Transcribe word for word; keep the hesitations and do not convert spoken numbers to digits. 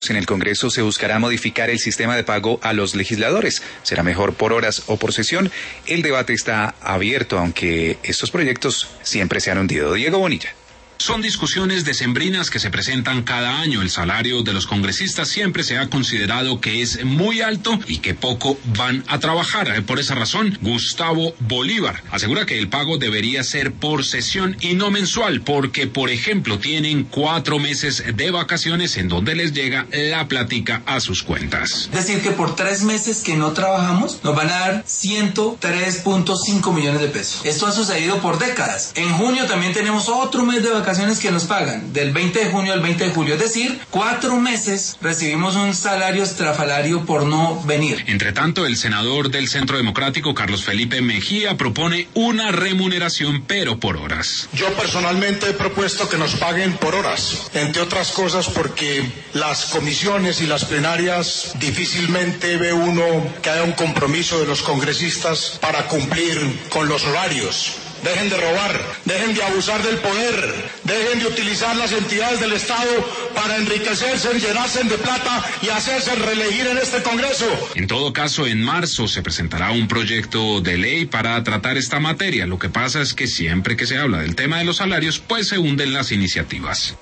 En el Congreso se buscará modificar el sistema de pago a los legisladores. ¿Será mejor por horas o por sesión? El debate está abierto, aunque estos proyectos siempre se han hundido. Diego Bonilla. Son discusiones decembrinas que se presentan cada año. El salario de los congresistas siempre se ha considerado que es muy alto y que poco van a trabajar. Por esa razón, Gustavo Bolívar asegura que el pago debería ser por sesión y no mensual, porque, por ejemplo, tienen cuatro meses de vacaciones en donde les llega la plática a sus cuentas. Es decir, que por tres meses que no trabajamos nos van a dar ciento tres punto cinco millones de pesos. Esto ha sucedido por décadas. En junio también tenemos otro mes de vacaciones que nos pagan, del veinte de junio al veinte de julio, es decir, cuatro meses recibimos un salario estrafalario por no venir. Entre tanto, el senador del Centro Democrático, Carlos Felipe Mejía, propone una remuneración, pero por horas. Yo personalmente he propuesto que nos paguen por horas, entre otras cosas porque las comisiones y las plenarias difícilmente ve uno que haya un compromiso de los congresistas para cumplir con los horarios. Dejen de robar, dejen de abusar del poder, dejen de utilizar las entidades del Estado para enriquecerse, llenarse de plata y hacerse reelegir en este Congreso. En todo caso, en marzo se presentará un proyecto de ley para tratar esta materia. Lo que pasa es que siempre que se habla del tema de los salarios, pues se hunden las iniciativas.